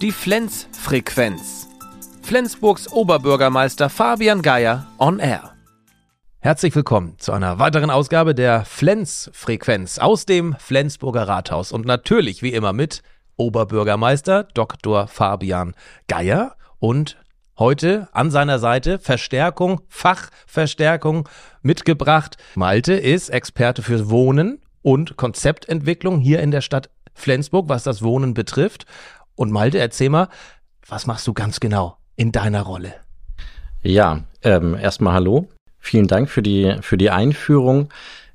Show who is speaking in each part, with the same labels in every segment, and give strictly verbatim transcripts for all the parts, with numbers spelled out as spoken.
Speaker 1: Die Flens-Frequenz. Flensburgs Oberbürgermeister Fabian Geier on Air. Herzlich willkommen zu einer weiteren Ausgabe der Flens-Frequenz aus dem Flensburger Rathaus. Und natürlich wie immer mit Oberbürgermeister Doktor Fabian Geier und heute an seiner Seite Verstärkung, Fachverstärkung mitgebracht. Malte ist Experte für Wohnen und Konzeptentwicklung hier in der Stadt Flensburg, was das Wohnen betrifft. Und Malte, erzähl mal, was machst du ganz genau in deiner Rolle?
Speaker 2: Ja, ähm, erstmal hallo. Vielen Dank für die, für die Einführung.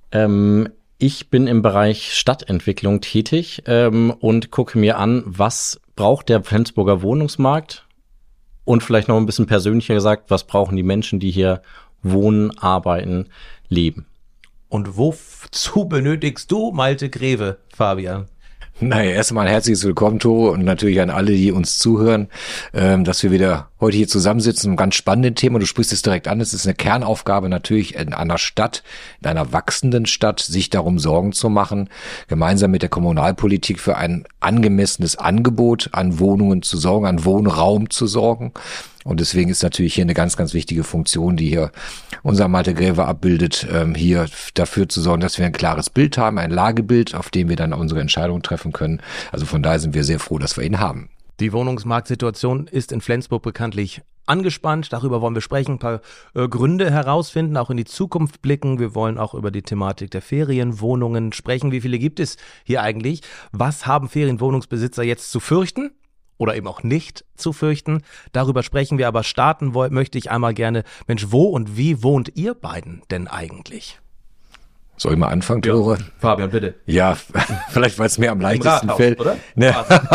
Speaker 2: Ähm, ich bin im Bereich Stadtentwicklung tätig ähm, und gucke mir an, was braucht der Flensburger Wohnungsmarkt? Und vielleicht noch ein bisschen persönlicher gesagt, was brauchen die Menschen, die hier wohnen, arbeiten, leben?
Speaker 1: Und wozu benötigst du Malte Greve, Fabian?
Speaker 3: Naja, erstmal ein herzliches Willkommen, Tore, und natürlich an alle, die uns zuhören, ähm, dass wir wieder heute hier zusammensitzen, ein ganz spannendes Thema. Du sprichst es direkt an. Es ist eine Kernaufgabe natürlich in einer Stadt, in einer wachsenden Stadt, sich darum Sorgen zu machen, gemeinsam mit der Kommunalpolitik für ein angemessenes Angebot an Wohnungen zu sorgen, an Wohnraum zu sorgen. Und deswegen ist natürlich hier eine ganz, ganz wichtige Funktion, die hier unser Malte Greve abbildet, ähm, hier dafür zu sorgen, dass wir ein klares Bild haben, ein Lagebild, auf dem wir dann unsere Entscheidungen treffen können. Also von daher sind wir sehr froh, dass wir ihn haben.
Speaker 1: Die Wohnungsmarktsituation ist in Flensburg bekanntlich angespannt. Darüber wollen wir sprechen, ein paar äh, Gründe herausfinden, auch in die Zukunft blicken. Wir wollen auch über die Thematik der Ferienwohnungen sprechen. Wie viele gibt es hier eigentlich? Was haben Ferienwohnungsbesitzer jetzt zu fürchten? Oder eben auch nicht zu fürchten. Darüber sprechen wir, aber starten wollen, möchte ich einmal gerne, Mensch, wo und wie wohnt ihr beiden denn eigentlich?
Speaker 3: Soll ich mal anfangen, Tore?
Speaker 1: Ja, Fabian, bitte.
Speaker 3: Ja, vielleicht, weil es mir am leichtesten
Speaker 1: Rathaus,
Speaker 3: fällt.
Speaker 1: Oder?
Speaker 3: Ne.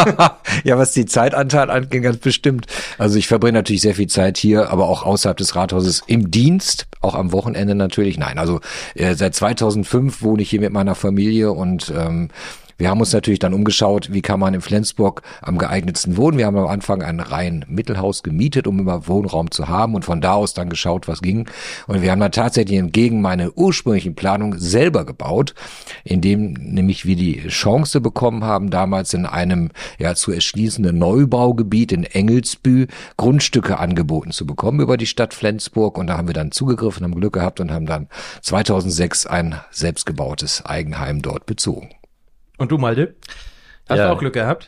Speaker 3: Ja, was die Zeitanteil angeht, ganz bestimmt. Also ich verbringe natürlich sehr viel Zeit hier, aber auch außerhalb des Rathauses im Dienst, auch am Wochenende natürlich. Nein, also äh, seit zweitausendfünf wohne ich hier mit meiner Familie und ähm, wir haben uns natürlich dann umgeschaut, wie kann man in Flensburg am geeignetsten wohnen. Wir haben am Anfang ein rein Mittelhaus gemietet, um immer Wohnraum zu haben und von da aus dann geschaut, was ging. Und wir haben dann tatsächlich entgegen meiner ursprünglichen Planung selber gebaut, indem nämlich wir die Chance bekommen haben, damals in einem ja zu erschließenden Neubaugebiet in Engelsbü Grundstücke angeboten zu bekommen über die Stadt Flensburg. Und da haben wir dann zugegriffen, haben Glück gehabt und haben dann zweitausendsechs ein selbstgebautes Eigenheim dort bezogen.
Speaker 1: Und du, Malte? Hast
Speaker 2: ja.
Speaker 1: du auch Glück gehabt?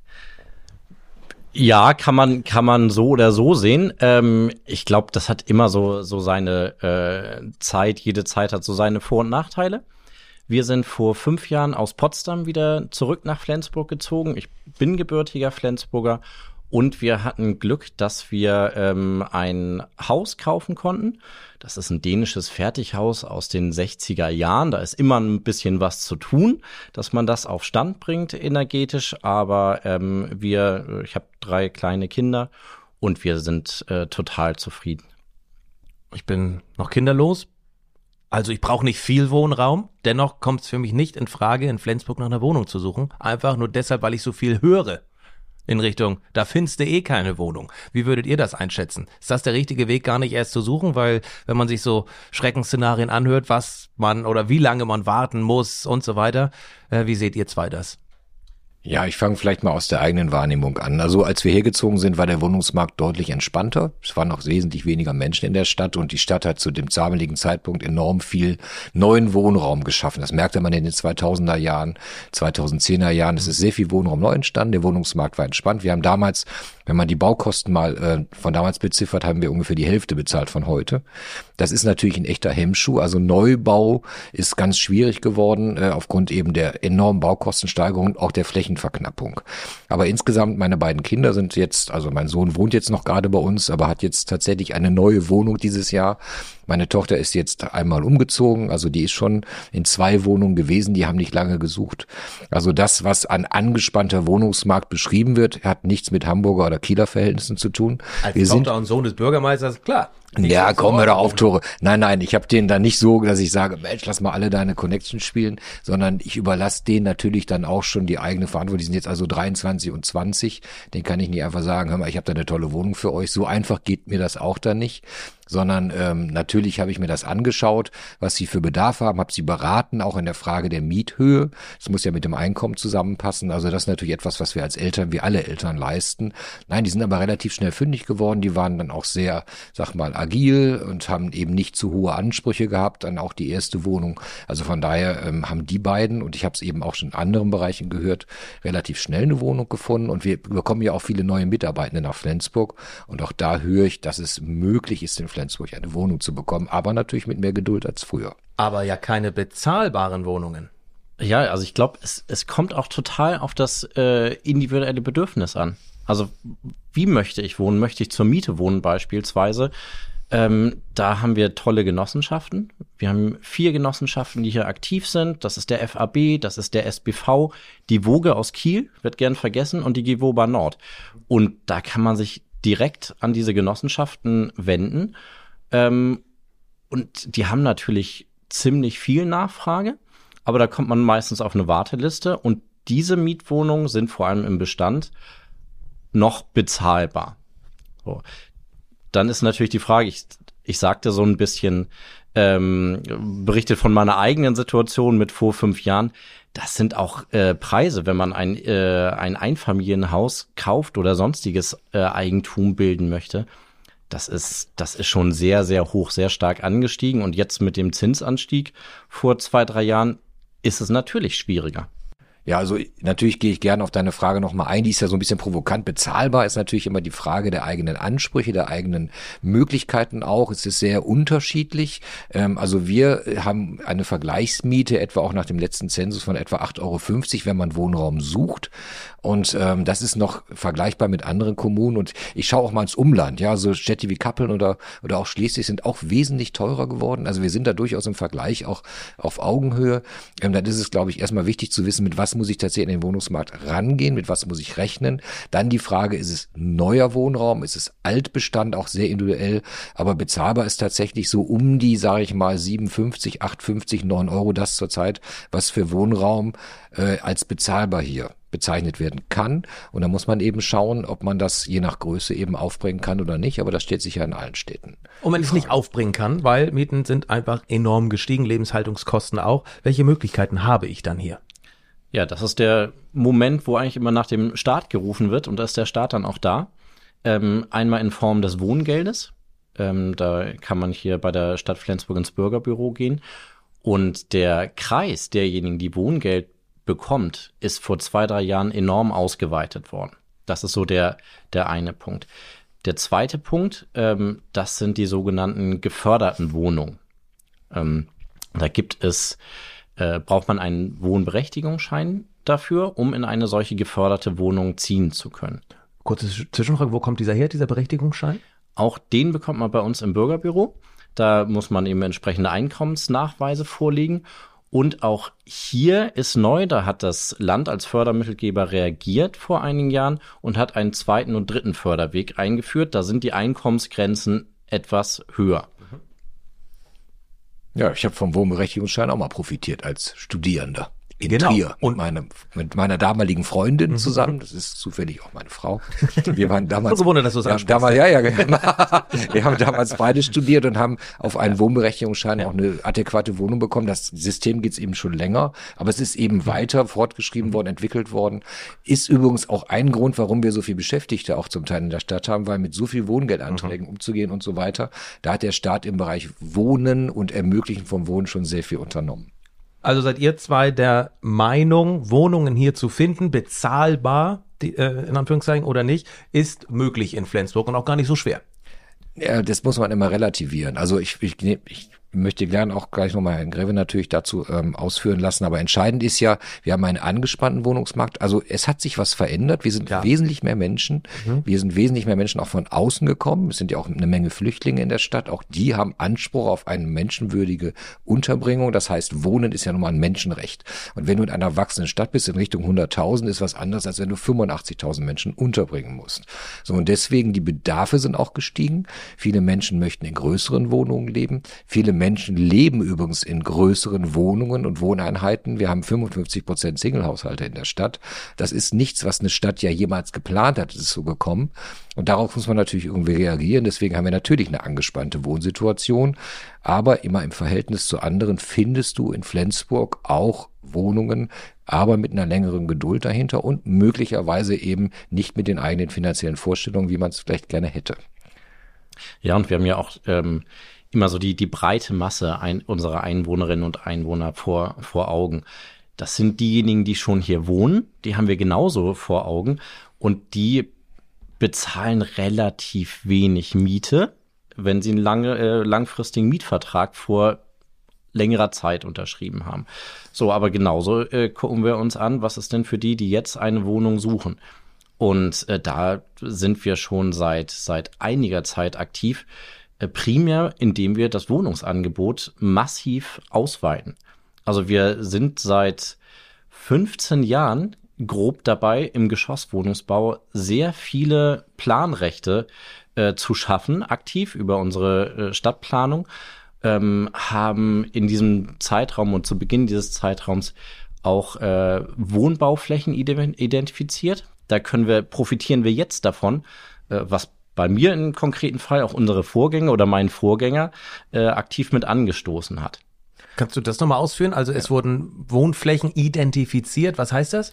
Speaker 2: Ja, kann man kann man so oder so sehen. Ähm, ich glaube, das hat immer so so seine äh, Zeit. Jede Zeit hat so seine Vor- und Nachteile. Wir sind vor fünf Jahren aus Potsdam wieder zurück nach Flensburg gezogen. Ich bin gebürtiger Flensburger. Und wir hatten Glück, dass wir ähm, ein Haus kaufen konnten. Das ist ein dänisches Fertighaus aus den sechziger Jahren. Da ist immer ein bisschen was zu tun, dass man das auf Stand bringt energetisch. Aber ähm, wir, ich habe drei kleine Kinder und wir sind äh, total zufrieden.
Speaker 1: Ich bin noch kinderlos. Also ich brauche nicht viel Wohnraum. Dennoch kommt es für mich nicht in Frage, in Flensburg nach einer Wohnung zu suchen. Einfach nur deshalb, weil ich so viel höre. In Richtung, da findest du eh keine Wohnung. Wie würdet ihr das einschätzen? Ist das der richtige Weg, gar nicht erst zu suchen? Weil, wenn man sich so Schreckensszenarien anhört, was man oder wie lange man warten muss und so weiter, äh, wie seht ihr zwei das?
Speaker 3: Ja, ich fange vielleicht mal aus der eigenen Wahrnehmung an. Also als wir hergezogen sind, war der Wohnungsmarkt deutlich entspannter. Es waren noch wesentlich weniger Menschen in der Stadt und die Stadt hat zu dem damaligen Zeitpunkt enorm viel neuen Wohnraum geschaffen. Das merkte man in den zweitausender Jahren, zweitausendzehner Jahren. Es ist sehr viel Wohnraum neu entstanden. Der Wohnungsmarkt war entspannt. Wir haben damals, wenn man die Baukosten mal äh, von damals beziffert, haben wir ungefähr die Hälfte bezahlt von heute. Das ist natürlich ein echter Hemmschuh. Also Neubau ist ganz schwierig geworden äh, aufgrund eben der enormen Baukostensteigerung und auch der Flächenverknappung. Aber insgesamt, meine beiden Kinder sind jetzt, also mein Sohn wohnt jetzt noch gerade bei uns, aber hat jetzt tatsächlich eine neue Wohnung dieses Jahr. Meine Tochter ist jetzt einmal umgezogen, also die ist schon in zwei Wohnungen gewesen, die haben nicht lange gesucht. Also das, was an angespannter Wohnungsmarkt beschrieben wird, hat nichts mit Hamburger oder Kieler Verhältnissen zu tun.
Speaker 1: Als
Speaker 3: Wir
Speaker 1: Tochter
Speaker 3: sind
Speaker 1: und Sohn des Bürgermeisters, klar.
Speaker 3: Ja, komm, hör doch auf, Tore. Nein, nein, ich habe denen dann nicht so, dass ich sage, Mensch, lass mal alle deine Connections spielen, sondern ich überlasse denen natürlich dann auch schon die eigene Verantwortung. Die sind jetzt also dreiundzwanzig und zwanzig. Den kann ich nicht einfach sagen, hör mal, ich habe da eine tolle Wohnung für euch. So einfach geht mir das auch dann nicht. Sondern ähm, natürlich habe ich mir das angeschaut, was sie für Bedarf haben, habe sie beraten, auch in der Frage der Miethöhe. Das muss ja mit dem Einkommen zusammenpassen. Also das ist natürlich etwas, was wir als Eltern, wie alle Eltern leisten. Nein, die sind aber relativ schnell fündig geworden. Die waren dann auch sehr, sag mal, agil und haben eben nicht zu hohe Ansprüche gehabt, dann auch die erste Wohnung. Also von daher ähm, haben die beiden, und ich habe es eben auch schon in anderen Bereichen gehört, relativ schnell eine Wohnung gefunden. Und wir bekommen ja auch viele neue Mitarbeitende nach Flensburg. Und auch da höre ich, dass es möglich ist, in Flensburg eine Wohnung zu bekommen, aber natürlich mit mehr Geduld als früher.
Speaker 1: Aber ja keine bezahlbaren Wohnungen.
Speaker 2: Ja, also ich glaube, es, es kommt auch total auf das äh, individuelle Bedürfnis an. Also wie möchte ich wohnen? Möchte ich zur Miete wohnen beispielsweise? Ähm, da haben wir tolle Genossenschaften. Wir haben vier Genossenschaften, die hier aktiv sind. Das ist der F A B, das ist der S B V, die Woge aus Kiel, wird gern vergessen, und die Gewoba Nord. Und da kann man sich direkt an diese Genossenschaften wenden. Ähm, und die haben natürlich ziemlich viel Nachfrage, aber da kommt man meistens auf eine Warteliste. Und diese Mietwohnungen sind vor allem im Bestand noch bezahlbar. So. Dann ist natürlich die Frage, ich, ich sagte so ein bisschen, ähm, berichtet von meiner eigenen Situation mit vor fünf Jahren, das sind auch äh, Preise, wenn man ein, äh, ein Einfamilienhaus kauft oder sonstiges äh, Eigentum bilden möchte. Das ist, das ist schon sehr, sehr hoch, sehr stark angestiegen. Und jetzt mit dem Zinsanstieg vor zwei, drei Jahren ist es natürlich schwieriger.
Speaker 3: Ja, also natürlich gehe ich gerne auf deine Frage nochmal ein. Die ist ja so ein bisschen provokant. Bezahlbar ist natürlich immer die Frage der eigenen Ansprüche, der eigenen Möglichkeiten auch. Es ist sehr unterschiedlich. Also wir haben eine Vergleichsmiete etwa auch nach dem letzten Zensus von etwa acht Euro fünfzig, wenn man Wohnraum sucht. Und ähm, das ist noch vergleichbar mit anderen Kommunen. Und ich schaue auch mal ins Umland. Ja, so Städte wie Kappeln oder oder auch Schleswig sind auch wesentlich teurer geworden. Also wir sind da durchaus im Vergleich auch auf Augenhöhe. Ähm, dann ist es, glaube ich, erstmal wichtig zu wissen, mit was muss ich tatsächlich in den Wohnungsmarkt rangehen, mit was muss ich rechnen. Dann die Frage, ist es neuer Wohnraum, ist es Altbestand, auch sehr individuell. Aber bezahlbar ist tatsächlich so um die, sage ich mal, siebenundfünfzig, achtundfünfzig, neun Euro, das zurzeit, was für Wohnraum äh, als bezahlbar hier bezeichnet werden kann. Und da muss man eben schauen, ob man das je nach Größe eben aufbringen kann oder nicht. Aber das steht sicher in allen Städten.
Speaker 1: Und wenn ich es nicht aufbringen kann, weil Mieten sind einfach enorm gestiegen, Lebenshaltungskosten auch. Welche Möglichkeiten habe ich dann hier?
Speaker 2: Ja, das ist der Moment, wo eigentlich immer nach dem Staat gerufen wird. Und da ist der Staat dann auch da. Ähm, einmal in Form des Wohngeldes. Ähm, da kann man hier bei der Stadt Flensburg ins Bürgerbüro gehen. Und der Kreis derjenigen, die Wohngeld bekommt, ist vor zwei, drei Jahren enorm ausgeweitet worden. Das ist so der, der eine Punkt. Der zweite Punkt, ähm, das sind die sogenannten geförderten Wohnungen. Ähm, da gibt es, äh, braucht man einen Wohnberechtigungsschein dafür, um in eine solche geförderte Wohnung ziehen zu können.
Speaker 1: Kurze Zwischenfrage, wo kommt dieser her, dieser Berechtigungsschein?
Speaker 2: Auch den bekommt man bei uns im Bürgerbüro. Da muss man eben entsprechende Einkommensnachweise vorlegen. Und auch hier ist neu, da hat das Land als Fördermittelgeber reagiert vor einigen Jahren und hat einen zweiten und dritten Förderweg eingeführt. Da sind die Einkommensgrenzen etwas höher.
Speaker 3: Ja, ich habe vom Wohnberechtigungsschein auch mal profitiert als Studierender. In
Speaker 1: Genau.
Speaker 3: Trier
Speaker 1: Und
Speaker 3: mit, meinem, mit meiner damaligen Freundin zusammen. Das ist zufällig auch meine Frau. Wir waren damals.
Speaker 1: So wundert, dass du es
Speaker 3: wir haben
Speaker 1: ansprichst.
Speaker 3: damals, ja, ja, genau. Wir haben damals beide studiert und haben auf einen Wohnberechtigungsschein auch eine adäquate Wohnung bekommen. Das System gibt's eben schon länger, aber es ist eben weiter fortgeschrieben worden, entwickelt worden. Ist übrigens auch ein Grund, warum wir so viel Beschäftigte auch zum Teil in der Stadt haben, weil mit so viel Wohngeldanträgen mhm. umzugehen und so weiter, da hat der Staat im Bereich Wohnen und Ermöglichen vom Wohnen schon sehr viel unternommen.
Speaker 1: Also seid ihr zwei der Meinung, Wohnungen hier zu finden, bezahlbar, die, äh, in Anführungszeichen oder nicht, ist möglich in Flensburg und auch gar nicht so schwer.
Speaker 3: Ja, das muss man immer relativieren. Also ich, ich, ich möchte gerne auch gleich nochmal Herrn Greve natürlich dazu ähm, ausführen lassen, aber entscheidend ist ja, wir haben einen angespannten Wohnungsmarkt, also es hat sich was verändert, wir sind ja. wesentlich mehr Menschen, mhm. wir sind wesentlich mehr Menschen auch von außen gekommen, es sind ja auch eine Menge Flüchtlinge in der Stadt, auch die haben Anspruch auf eine menschenwürdige Unterbringung, das heißt, Wohnen ist ja nun mal ein Menschenrecht und wenn du in einer wachsenden Stadt bist, in Richtung hunderttausend, ist was anderes, als wenn du fünfundachtzigtausend Menschen unterbringen musst. So, und deswegen, die Bedarfe sind auch gestiegen, viele Menschen möchten in größeren Wohnungen leben, viele Menschen leben übrigens in größeren Wohnungen und Wohneinheiten. Wir haben fünfundfünfzig Prozent Single-Haushalte in der Stadt. Das ist nichts, was eine Stadt ja jemals geplant hat. Es ist so gekommen. Und darauf muss man natürlich irgendwie reagieren. Deswegen haben wir natürlich eine angespannte Wohnsituation. Aber immer im Verhältnis zu anderen findest du in Flensburg auch Wohnungen, aber mit einer längeren Geduld dahinter und möglicherweise eben nicht mit den eigenen finanziellen Vorstellungen, wie man es vielleicht gerne hätte.
Speaker 2: Ja, und wir haben ja auch ähm immer so die die breite Masse ein, unserer Einwohnerinnen und Einwohner vor vor Augen. Das sind diejenigen, die schon hier wohnen, die haben wir genauso vor Augen und die bezahlen relativ wenig Miete, wenn sie einen lange, äh, langfristigen Mietvertrag vor längerer Zeit unterschrieben haben. So, aber genauso äh, gucken wir uns an, was ist denn für die, die jetzt eine Wohnung suchen? Und äh, da sind wir schon seit seit einiger Zeit aktiv. Primär, indem wir das Wohnungsangebot massiv ausweiten. Also wir sind seit fünfzehn Jahren grob dabei, im Geschosswohnungsbau sehr viele Planrechte äh, zu schaffen, aktiv über unsere äh, Stadtplanung, ähm, haben in diesem Zeitraum und zu Beginn dieses Zeitraums auch äh, Wohnbauflächen identifiziert. Da können wir, profitieren wir jetzt davon, äh, was bei mir im konkreten Fall auch unsere Vorgänger oder mein Vorgänger äh, aktiv mit angestoßen hat.
Speaker 1: Kannst du das nochmal ausführen? Also es ja. wurden Wohnflächen identifiziert. Was heißt das?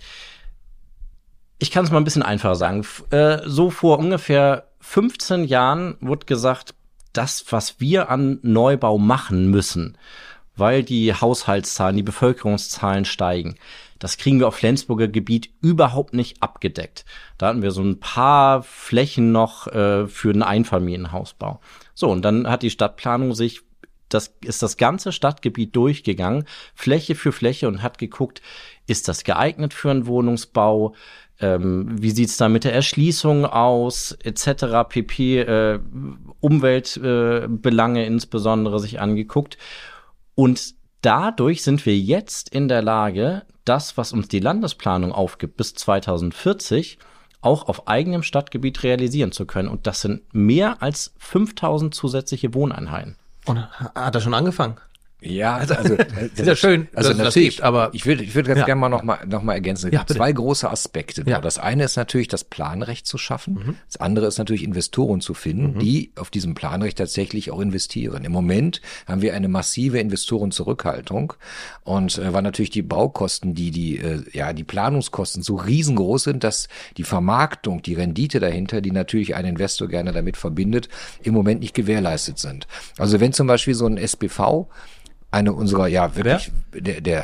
Speaker 2: Ich kann es mal ein bisschen einfacher sagen. F- äh, so vor ungefähr fünfzehn Jahren wurde gesagt, das, was wir an Neubau machen müssen, weil die Haushaltszahlen, die Bevölkerungszahlen steigen, das kriegen wir auf Flensburger Gebiet überhaupt nicht abgedeckt. Da hatten wir so ein paar Flächen noch äh, für einen Einfamilienhausbau. So, und dann hat die Stadtplanung sich, das ist das ganze Stadtgebiet durchgegangen, Fläche für Fläche und hat geguckt, ist das geeignet für einen Wohnungsbau? Ähm, wie sieht's da mit der Erschließung aus, et cetera pp. Äh, Umweltbelange äh, insbesondere sich angeguckt. Und dadurch sind wir jetzt in der Lage, das, was uns die Landesplanung aufgibt, bis zweitausendvierzig auch auf eigenem Stadtgebiet realisieren zu können. Und das sind mehr als fünftausend zusätzliche Wohneinheiten.
Speaker 1: Und hat er schon angefangen?
Speaker 3: Ja, also, also das
Speaker 1: ist ja schön,
Speaker 3: also
Speaker 1: dass
Speaker 3: natürlich,
Speaker 1: es das gibt, aber
Speaker 3: ich würde ich würde ganz
Speaker 1: ja.
Speaker 3: gerne mal noch mal noch mal ergänzen.
Speaker 1: Ja,
Speaker 3: zwei große Aspekte. Ja. Das eine ist natürlich das Planrecht zu schaffen. Mhm. Das andere ist natürlich Investoren zu finden, mhm. die auf diesem Planrecht tatsächlich auch investieren. Im Moment haben wir eine massive Investorenzurückhaltung und äh, weil natürlich die Baukosten, die die äh, ja die Planungskosten so riesengroß sind, dass die Vermarktung, die Rendite dahinter, die natürlich ein Investor gerne damit verbindet, im Moment nicht gewährleistet sind. Also wenn zum Beispiel so ein S B V, eine unserer, ja, wirklich, ja. der, der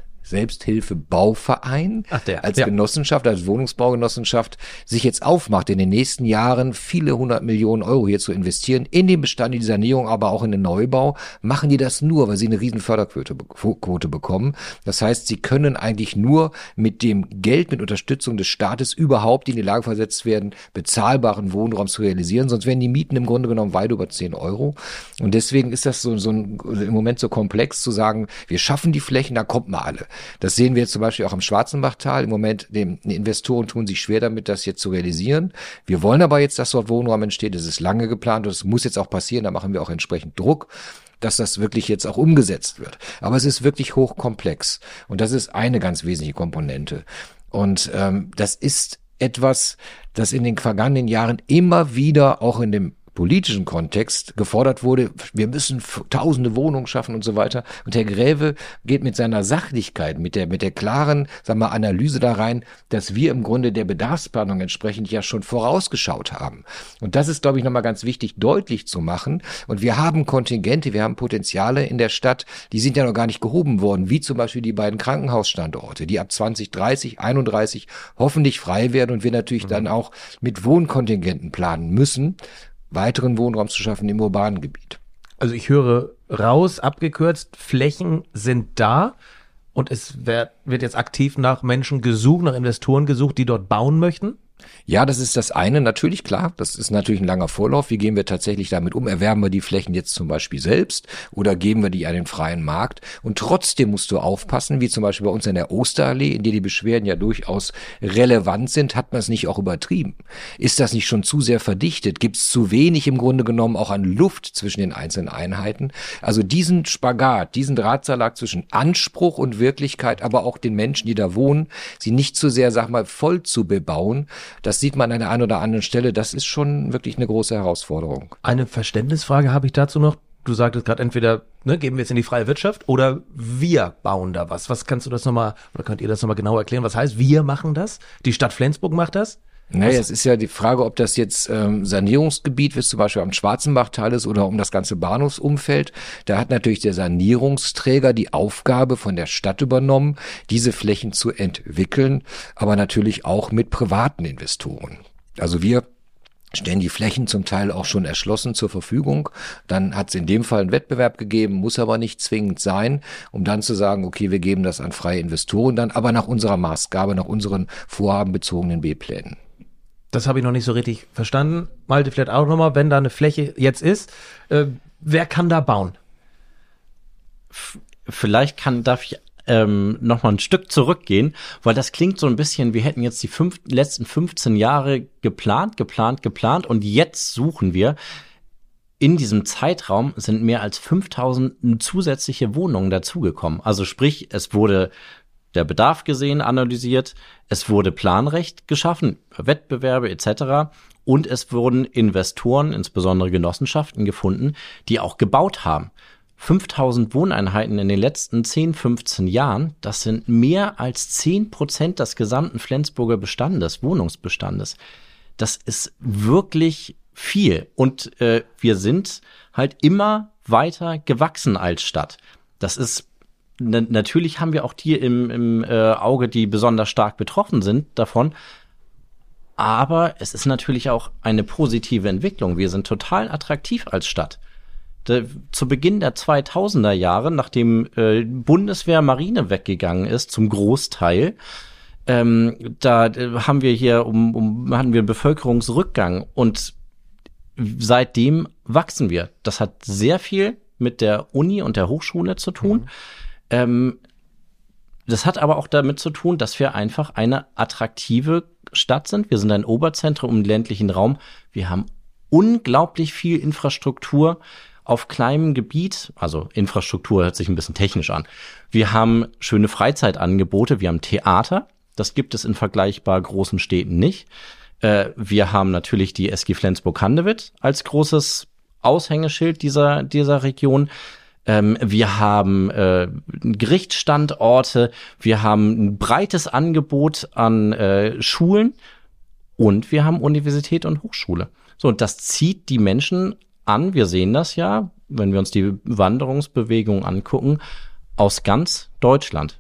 Speaker 3: Selbsthilfebauverein
Speaker 1: Ach, der.
Speaker 3: als
Speaker 1: ja.
Speaker 3: Genossenschaft, als Wohnungsbaugenossenschaft sich jetzt aufmacht, in den nächsten Jahren viele hundert Millionen Euro hier zu investieren, in den Bestand, in die Sanierung, aber auch in den Neubau, machen die das nur, weil sie eine riesen Förderquote Quote bekommen. Das heißt, sie können eigentlich nur mit dem Geld, mit Unterstützung des Staates überhaupt in die Lage versetzt werden, bezahlbaren Wohnraum zu realisieren, sonst werden die Mieten im Grunde genommen weit über zehn Euro. Und deswegen ist das so, so ein, im Moment so komplex zu sagen, wir schaffen die Flächen, da kommt mal alle. Das sehen wir jetzt zum Beispiel auch im Schwarzenbachtal. Im Moment, die Investoren tun sich schwer damit, das jetzt zu realisieren. Wir wollen aber jetzt, dass dort Wohnraum entsteht. Das ist lange geplant und es muss jetzt auch passieren. Da machen wir auch entsprechend Druck, dass das wirklich jetzt auch umgesetzt wird. Aber es ist wirklich hochkomplex. Und das ist eine ganz wesentliche Komponente. Und ähm, das ist etwas, das in den vergangenen Jahren immer wieder auch in dem politischen Kontext gefordert wurde, wir müssen tausende Wohnungen schaffen und so weiter. Und Herr Graeve geht mit seiner Sachlichkeit, mit der mit der klaren, sagen wir, Analyse da rein, dass wir im Grunde der Bedarfsplanung entsprechend ja schon vorausgeschaut haben. Und das ist, glaube ich, nochmal ganz wichtig, deutlich zu machen. Und wir haben Kontingente, wir haben Potenziale in der Stadt, die sind ja noch gar nicht gehoben worden, wie zum Beispiel die beiden Krankenhausstandorte, die ab zwanzig dreißig, einunddreißig hoffentlich frei werden und wir natürlich mhm. dann auch mit Wohnkontingenten planen müssen, weiteren Wohnraum zu schaffen im urbanen Gebiet.
Speaker 1: Also ich höre raus, abgekürzt, Flächen sind da und es wird, wird jetzt aktiv nach Menschen gesucht, nach Investoren gesucht, die dort bauen möchten?
Speaker 3: Ja, das ist das eine, natürlich, klar. Das ist natürlich ein langer Vorlauf. Wie gehen wir tatsächlich damit um? Erwerben wir die Flächen jetzt zum Beispiel selbst oder geben wir die an den freien Markt? Und trotzdem musst du aufpassen, wie zum Beispiel bei uns in der Osterallee, in der die Beschwerden ja durchaus relevant sind, hat man es nicht auch übertrieben? Ist das nicht schon zu sehr verdichtet? Gibt es zu wenig im Grunde genommen auch an Luft zwischen den einzelnen Einheiten? Also diesen Spagat, diesen Drahtseilakt zwischen Anspruch und Wirklichkeit, aber auch den Menschen, die da wohnen, sie nicht zu sehr, sag mal, voll zu bebauen, das sieht man an der einen oder anderen Stelle. Das ist schon wirklich eine große Herausforderung.
Speaker 1: Eine Verständnisfrage habe ich dazu noch. Du sagtest gerade entweder, ne, geben wir jetzt in die freie Wirtschaft oder wir bauen da was. Was kannst du das nochmal, oder könnt ihr das nochmal genau erklären? Was heißt, wir machen das? Die Stadt Flensburg macht das?
Speaker 3: Naja, es ist ja die Frage, ob das jetzt ähm, Sanierungsgebiet, wie es zum Beispiel am Schwarzenbachtal ist oder um das ganze Bahnhofsumfeld. Da hat natürlich der Sanierungsträger die Aufgabe von der Stadt übernommen, diese Flächen zu entwickeln, aber natürlich auch mit privaten Investoren. Also wir stellen die Flächen zum Teil auch schon erschlossen zur Verfügung. Dann hat es in dem Fall einen Wettbewerb gegeben, muss aber nicht zwingend sein, um dann zu sagen, okay, wir geben das an freie Investoren, dann aber nach unserer Maßgabe, nach unseren vorhabenbezogenen B-Plänen.
Speaker 1: Das habe ich noch nicht so richtig verstanden. Malte, vielleicht auch nochmal, wenn da eine Fläche jetzt ist, äh, wer kann da bauen?
Speaker 2: F- vielleicht kann, darf ich ähm, nochmal ein Stück zurückgehen, weil das klingt so ein bisschen, wir hätten jetzt die fünf, letzten fünfzehn Jahre geplant, geplant, geplant und jetzt suchen wir. In diesem Zeitraum sind mehr als fünftausend zusätzliche Wohnungen dazugekommen. Also sprich, es wurde der Bedarf gesehen, analysiert, es wurde Planrecht geschaffen, Wettbewerbe et cetera. Und es wurden Investoren, insbesondere Genossenschaften, gefunden, die auch gebaut haben. fünftausend Wohneinheiten in den letzten zehn, fünfzehn Jahren, das sind mehr als zehn Prozent des gesamten Flensburger Bestandes, Wohnungsbestandes. Das ist wirklich viel. Und äh, wir sind halt immer weiter gewachsen als Stadt. Das ist Natürlich haben wir auch die im, im äh, Auge, die besonders stark betroffen sind davon. Aber es ist natürlich auch eine positive Entwicklung. Wir sind total attraktiv als Stadt. De, zu Beginn der zweitausender Jahre, nachdem äh, Bundeswehr, Marine weggegangen ist, zum Großteil, ähm, da äh, haben wir hier um, um hatten wir einen Bevölkerungsrückgang. Und seitdem wachsen wir. Das hat sehr viel mit der Uni und der Hochschule zu tun. Mhm. Ähm, das hat aber auch damit zu tun, dass wir einfach eine attraktive Stadt sind. Wir sind ein Oberzentrum im ländlichen Raum. Wir haben unglaublich viel Infrastruktur auf kleinem Gebiet. Also Infrastruktur hört sich ein bisschen technisch an. Wir haben schöne Freizeitangebote. Wir haben Theater. Das gibt es in vergleichbar großen Städten nicht. Äh, wir haben natürlich die S G Flensburg-Handewitt als großes Aushängeschild dieser, dieser Region. Ähm, wir haben äh, Gerichtsstandorte, wir haben ein breites Angebot an äh, Schulen und wir haben Universität und Hochschule. So, und das zieht die Menschen an. Wir sehen das ja, wenn wir uns die Wanderungsbewegung angucken, aus ganz Deutschland.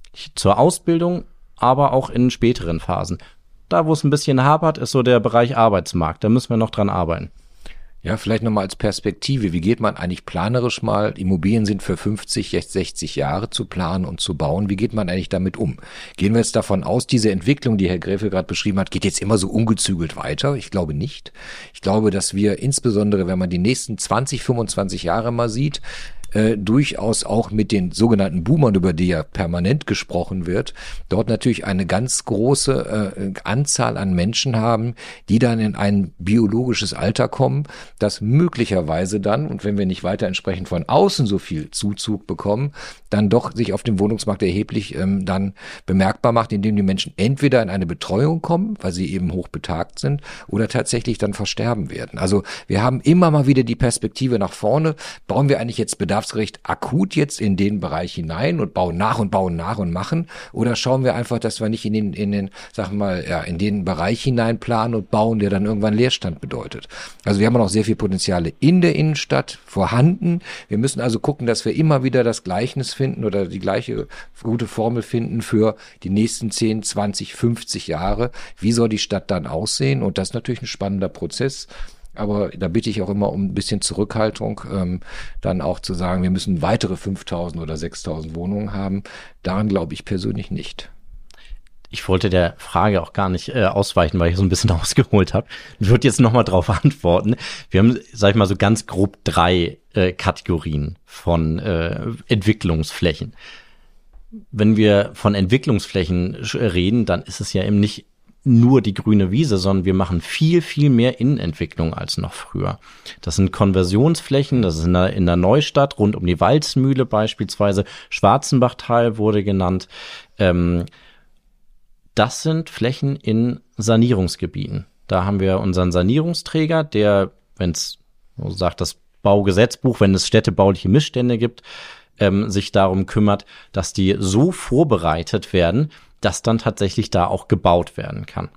Speaker 2: Zur Ausbildung, aber auch in späteren Phasen. Da, wo es ein bisschen hapert, ist so der Bereich Arbeitsmarkt. Da müssen wir noch dran arbeiten.
Speaker 3: Ja, vielleicht nochmal als Perspektive. Wie geht man eigentlich planerisch mal, Immobilien sind für fünfzig, sechzig Jahre zu planen und zu bauen. Wie geht man eigentlich damit um? Gehen wir jetzt davon aus, diese Entwicklung, die Herr Gräfe gerade beschrieben hat, geht jetzt immer so ungezügelt weiter? Ich glaube nicht. Ich glaube, dass wir insbesondere, wenn man die nächsten zwanzig, fünfundzwanzig Jahre mal sieht, Äh, durchaus auch mit den sogenannten Boomern, über die ja permanent gesprochen wird, dort natürlich eine ganz große äh, Anzahl an Menschen haben, die dann in ein biologisches Alter kommen, das möglicherweise dann, und wenn wir nicht weiter entsprechend von außen so viel Zuzug bekommen, dann doch sich auf dem Wohnungsmarkt erheblich ähm, dann bemerkbar macht, indem die Menschen entweder in eine Betreuung kommen, weil sie eben hochbetagt sind, oder tatsächlich dann versterben werden. Also wir haben immer mal wieder die Perspektive nach vorne, bauen wir eigentlich jetzt Bedarf Bedarfsgerecht akut jetzt in den Bereich hinein und bauen nach und bauen nach und machen? Oder schauen wir einfach, dass wir nicht in den, in den, sag mal, ja, in den Bereich hinein planen und bauen, der dann irgendwann Leerstand bedeutet? Also wir haben noch sehr viel Potenziale in der Innenstadt vorhanden. Wir müssen also gucken, dass wir immer wieder das Gleichnis finden oder die gleiche gute Formel finden für die nächsten zehn, zwanzig, fünfzig Jahre. Wie soll die Stadt dann aussehen? Und das ist natürlich ein spannender Prozess. Aber da bitte ich auch immer um ein bisschen Zurückhaltung, ähm, dann auch zu sagen, wir müssen weitere fünftausend oder sechstausend Wohnungen haben. Daran glaube ich persönlich nicht.
Speaker 2: Ich wollte der Frage auch gar nicht äh, ausweichen, weil ich so ein bisschen ausgeholt habe. Ich würde jetzt nochmal drauf antworten. Wir haben, sag ich mal, so ganz grob drei äh, Kategorien von äh, Entwicklungsflächen. Wenn wir von Entwicklungsflächen reden, dann ist es ja eben nicht nur die grüne Wiese, sondern wir machen viel, viel mehr Innenentwicklung als noch früher. Das sind Konversionsflächen, das ist in der, in der Neustadt, rund um die Walzmühle beispielsweise, Schwarzenbachtal wurde genannt. Ähm, das sind Flächen in Sanierungsgebieten. Da haben wir unseren Sanierungsträger, der, wenn es, so sagt das Baugesetzbuch, wenn es städtebauliche Missstände gibt, ähm, sich darum kümmert, dass die so vorbereitet werden, dass dann tatsächlich da auch gebaut werden kann.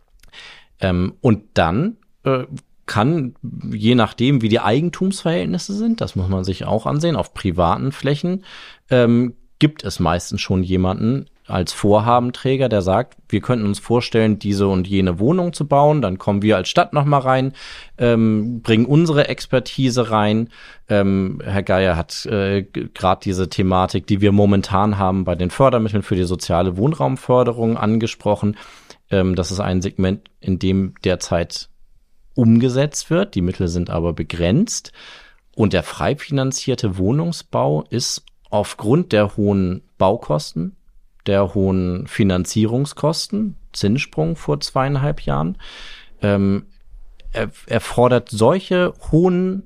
Speaker 2: Ähm, und dann äh, kann, je nachdem, wie die Eigentumsverhältnisse sind, das muss man sich auch ansehen, auf privaten Flächen ähm, gibt es meistens schon jemanden als Vorhabenträger, der sagt, wir könnten uns vorstellen, diese und jene Wohnung zu bauen, dann kommen wir als Stadt nochmal rein, ähm, bringen unsere Expertise rein. Ähm, Herr Geier hat äh, gerade diese Thematik, die wir momentan haben bei den Fördermitteln für die soziale Wohnraumförderung angesprochen. Ähm, das ist ein Segment, in dem derzeit umgesetzt wird. Die Mittel sind aber begrenzt. Und der frei finanzierte Wohnungsbau ist aufgrund der hohen Baukosten, der hohen Finanzierungskosten, Zinssprung vor zweieinhalb Jahren, ähm, er, erfordert solche hohen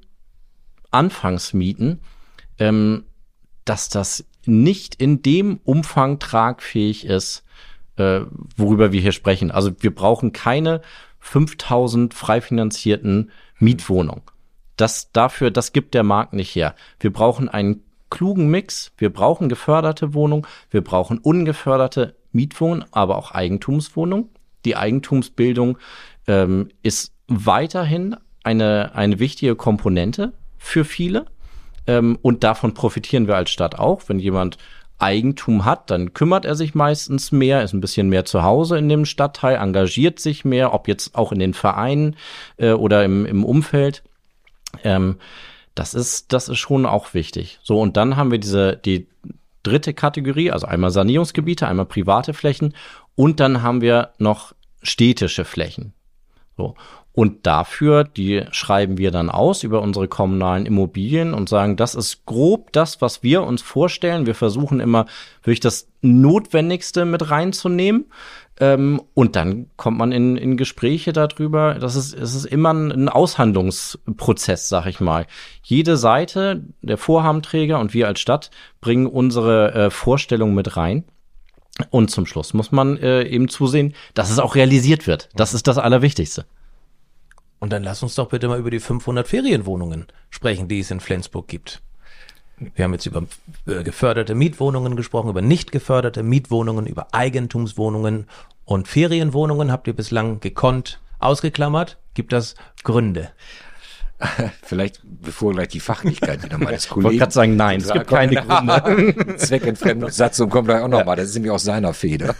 Speaker 2: Anfangsmieten, ähm, dass das nicht in dem Umfang tragfähig ist, äh, worüber wir hier sprechen. Also wir brauchen keine fünftausend frei finanzierten Mietwohnungen. Das dafür, das gibt der Markt nicht her. Wir brauchen einen klugen Mix. Wir brauchen geförderte Wohnungen, wir brauchen ungeförderte Mietwohnungen, aber auch Eigentumswohnungen. Die Eigentumsbildung ähm, ist weiterhin eine, eine wichtige Komponente für viele. Ähm, und davon profitieren wir als Stadt auch. Wenn jemand Eigentum hat, dann kümmert er sich meistens mehr, ist ein bisschen mehr zu Hause in dem Stadtteil, engagiert sich mehr, ob jetzt auch in den Vereinen äh, oder im, im Umfeld. Ähm, Das ist, das ist schon auch wichtig. So, und dann haben wir diese, die dritte Kategorie, also einmal Sanierungsgebiete, einmal private Flächen und dann haben wir noch städtische Flächen. So. Und dafür, die schreiben wir dann aus über unsere kommunalen Immobilien und sagen, das ist grob das, was wir uns vorstellen. Wir versuchen immer wirklich das Notwendigste mit reinzunehmen. Ähm, und dann kommt man in, in Gespräche darüber. Das ist, es ist immer ein, ein Aushandlungsprozess, sag ich mal. Jede Seite, der Vorhabenträger und wir als Stadt bringen unsere äh, Vorstellung mit rein. Und zum Schluss muss man äh, eben zusehen, dass es auch realisiert wird. Das ist das Allerwichtigste.
Speaker 1: Und dann lass uns doch bitte mal über die fünfhundert Ferienwohnungen sprechen, die es in Flensburg gibt. Wir haben jetzt über äh, geförderte Mietwohnungen gesprochen, über nicht geförderte Mietwohnungen, über Eigentumswohnungen und Ferienwohnungen habt ihr bislang gekonnt ausgeklammert. Gibt das Gründe?
Speaker 3: Vielleicht, bevor gleich die Fachlichkeit wieder mal des Kollegen.
Speaker 2: Ich wollte gerade sagen, nein, es gibt keine Gründe.
Speaker 3: Zweckentfremdungssatzung kommt gleich auch nochmal, das ist nämlich aus seiner Feder.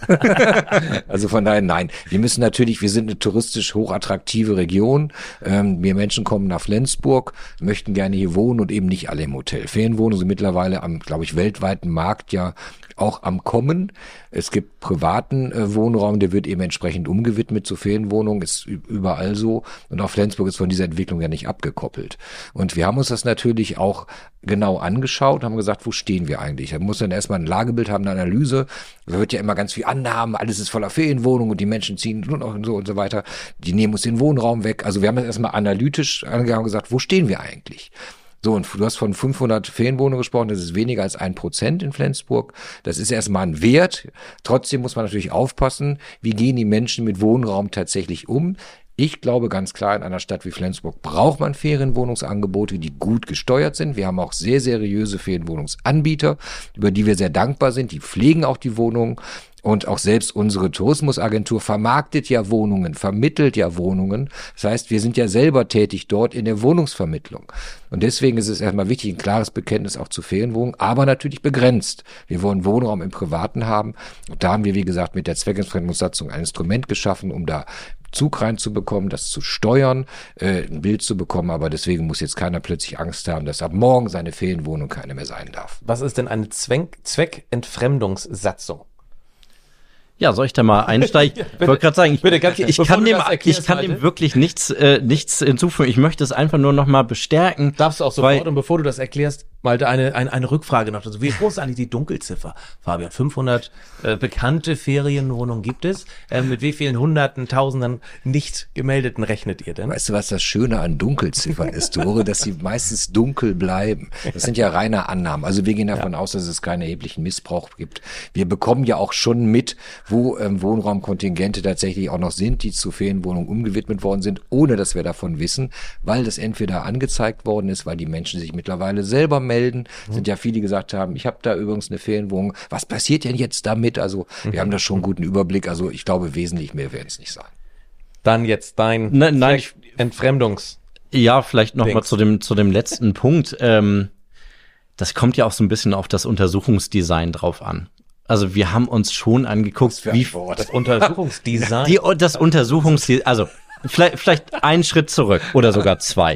Speaker 3: Also von daher, nein. Wir müssen natürlich, wir sind eine touristisch hochattraktive Region. Ähm, wir Menschen kommen nach Flensburg, möchten gerne hier wohnen und eben nicht alle im Hotel. Ferienwohnungen sind mittlerweile am, glaube ich, weltweiten Markt ja auch am Kommen. Es gibt privaten äh, Wohnraum, der wird eben entsprechend umgewidmet zu Ferienwohnungen, ist überall so. Und auch Flensburg ist von dieser Entwicklung ja nicht abgekoppelt. Und wir haben uns das natürlich auch genau angeschaut, haben gesagt, wo stehen wir eigentlich? Da muss dann erstmal ein Lagebild haben, eine Analyse. Da wird ja immer ganz viel Annahmen, alles ist voller Ferienwohnungen und die Menschen ziehen und, und so und so weiter. Die nehmen uns den Wohnraum weg. Also wir haben das erstmal analytisch angegangen und gesagt, wo stehen wir eigentlich? So, und du hast von fünfhundert Ferienwohnungen gesprochen, das ist weniger als ein Prozent in Flensburg. Das ist erstmal ein Wert. Trotzdem muss man natürlich aufpassen, wie gehen die Menschen mit Wohnraum tatsächlich um. Ich glaube ganz klar, in einer Stadt wie Flensburg braucht man Ferienwohnungsangebote, die gut gesteuert sind. Wir haben auch sehr seriöse Ferienwohnungsanbieter, über die wir sehr dankbar sind. Die pflegen auch die Wohnungen. Und auch selbst unsere Tourismusagentur vermarktet ja Wohnungen, vermittelt ja Wohnungen. Das heißt, wir sind ja selber tätig dort in der Wohnungsvermittlung. Und deswegen ist es erstmal wichtig, ein klares Bekenntnis auch zu Ferienwohnungen, aber natürlich begrenzt. Wir wollen Wohnraum im Privaten haben. Und da haben wir, wie gesagt, mit der Zweckentfremdungssatzung ein Instrument geschaffen, um da Zug reinzubekommen, das zu steuern, äh, ein Bild zu bekommen, aber deswegen muss jetzt keiner plötzlich Angst haben, dass ab morgen seine Ferienwohnung keine mehr sein darf.
Speaker 1: Was ist denn eine Zweck- Zweckentfremdungssatzung?
Speaker 2: Ja, soll ich da mal einsteigen?
Speaker 1: Ja,
Speaker 2: ich wollte gerade sagen, ich,
Speaker 1: bitte, ganz,
Speaker 2: ich
Speaker 1: bevor
Speaker 2: kann
Speaker 1: du
Speaker 2: dem,
Speaker 1: das erklärst
Speaker 2: ich kann
Speaker 1: heute.
Speaker 2: dem wirklich nichts, äh, nichts hinzufügen. Ich möchte es einfach nur noch mal bestärken.
Speaker 1: Darfst du auch sofort,
Speaker 2: weil,
Speaker 1: und bevor du das erklärst, Malte, eine, eine, eine Rückfrage noch. Also, wie groß ist eigentlich die Dunkelziffer, Fabian? fünfhundert äh, bekannte Ferienwohnungen gibt es. Äh, mit wie vielen Hunderten, Tausenden nicht gemeldeten rechnet ihr denn?
Speaker 3: Weißt du, was das Schöne an Dunkelziffern ist, Tore? Dass sie meistens dunkel bleiben. Das sind ja reine Annahmen. Also wir gehen davon ja. aus, dass es keinen erheblichen Missbrauch gibt. Wir bekommen ja auch schon mit, wo ähm, Wohnraumkontingente tatsächlich auch noch sind, die zu Ferienwohnungen umgewidmet worden sind, ohne dass wir davon wissen, weil das entweder angezeigt worden ist, weil die Menschen sich mittlerweile selber melden. Mhm. Sind ja viele, die gesagt haben, ich habe da übrigens eine Ferienwohnung. Was passiert denn jetzt damit? Also wir mhm. haben da schon einen guten Überblick. Also ich glaube, wesentlich mehr werden es nicht sein.
Speaker 1: Dann jetzt dein
Speaker 2: ne, nein, ich,
Speaker 1: Entfremdungs.
Speaker 2: Ja, vielleicht noch Dings. mal zu dem zu dem letzten Punkt. Ähm, das kommt ja auch so ein bisschen auf das Untersuchungsdesign drauf an. Also wir haben uns schon angeguckt, wie
Speaker 1: das Untersuchungsdesign.
Speaker 2: Die, das Untersuchungsdesign. Also vielleicht vielleicht einen Schritt zurück oder sogar zwei.